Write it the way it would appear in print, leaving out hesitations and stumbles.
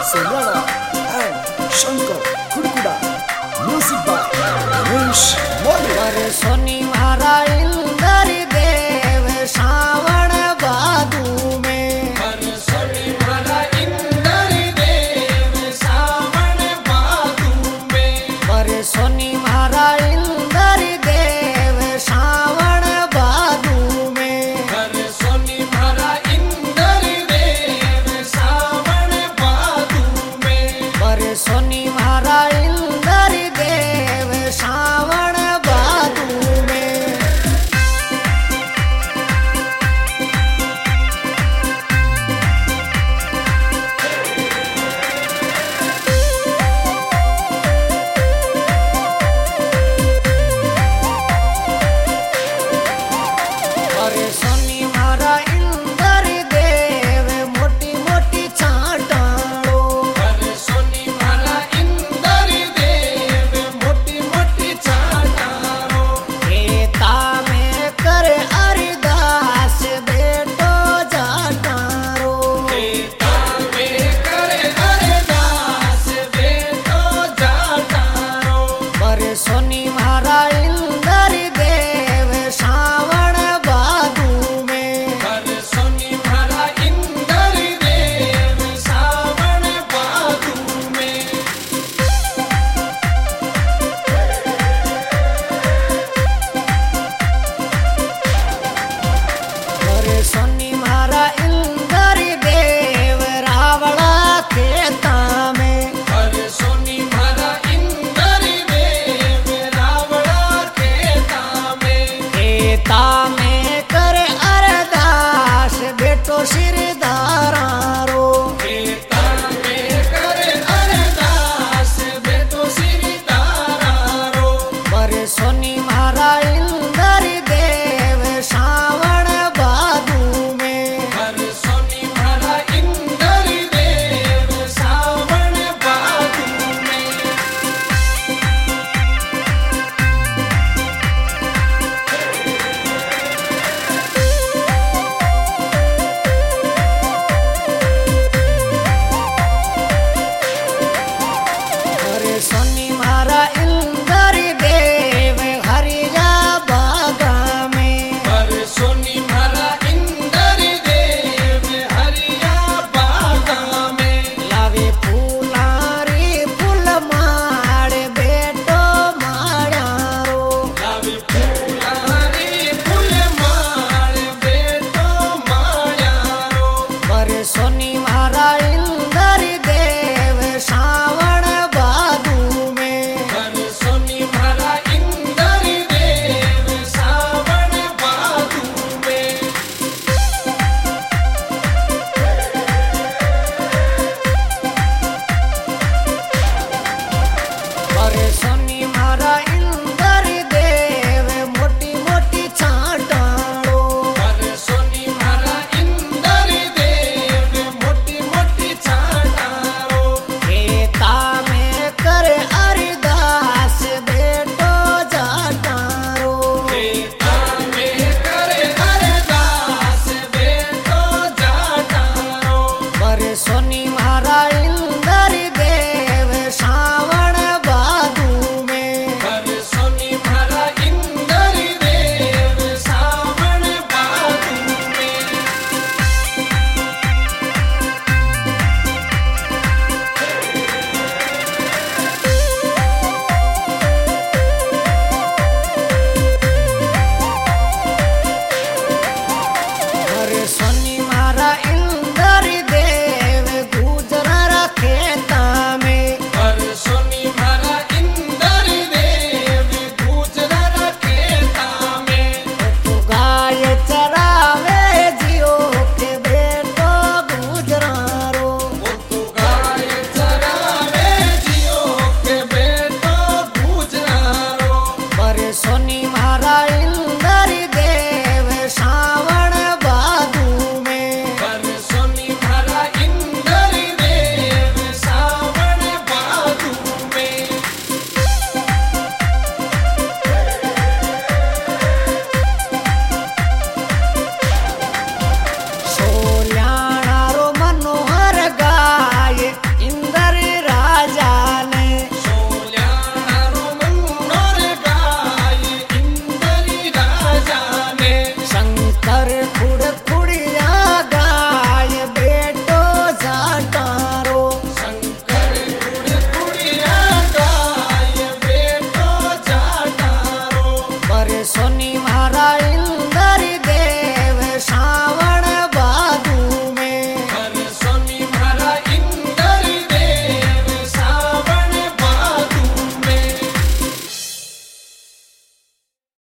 Sonora and Shankar Kudkuda. Music by Ramesh Modi. अरे सोनी मारा इंदर देव श्रावण भादु में। अरे सोनी मारा इंदर देव श्रावण भादु में। अरे सोनी मारा इंदर देव श्रावण भादु में। अरे सोनी मारा इंदर देव श्रावण भादु में। अरे सोनी मारा इंदर देव श्रावण भादु में। अरे सोनी मारा इंदर देव मोटी मोटी छाटाड़ो। अरे सोनी मारा इंदर देव मोटी मोटी चाटारो। खेता में कर अरदास बेटो जाटारो। खेता में करे अरदास बेटो जाटारो। अरे सोनी मारा इंदर देव श्रावण भादु में। अरे सोनी मारा इंदर देव श्रावण भादु में। अरे सोनी मारा इंदर देव रावणा खेता में। अरे सोनी मारा इंदर देव रावणा खेता में। खेता में कर अरदास बेटो सिरदारा रो। खेता में करे अरदास बेटो सिरदारो। अरे सोनी मारा इंदर देव श्रावण भादु में। अरे सोनी मारा इंदर देव श्रावण भादु में। अरे सोनी मारा इंदर देव हरिया बागा में। अरे सोनी मारा इंदर देव हरिया बागा में। लावे फूलारी फूल माड़ बेटो माड़ा रो। लावी फूलारी फूल माळ बेटो माळ्यारो। अरे सोनी मारा इंदर देव श्रावण भादु में। अरे सोनी मारा इंदर देव श्रावण भादु में। अरे सोनी मारा इंदर देव मोटी मोटी छाटाड़ो। अरे सोनी मारा इंदर देव मोटी मोटी चाटारो। खेता में कर अरदास बेटो जाटारो। खेता में करे अरदास बेटो जाटारो। अरे सोनी मारा इंदर देव श्रावण भादु में। अरे सोनी मारा इंदर देव श्रावण भादु में। अरे सोनी मारा इंदर देव गुजर खेता में। अरे सोनी मारा इंदर देव गुजर खेता में। तू गाय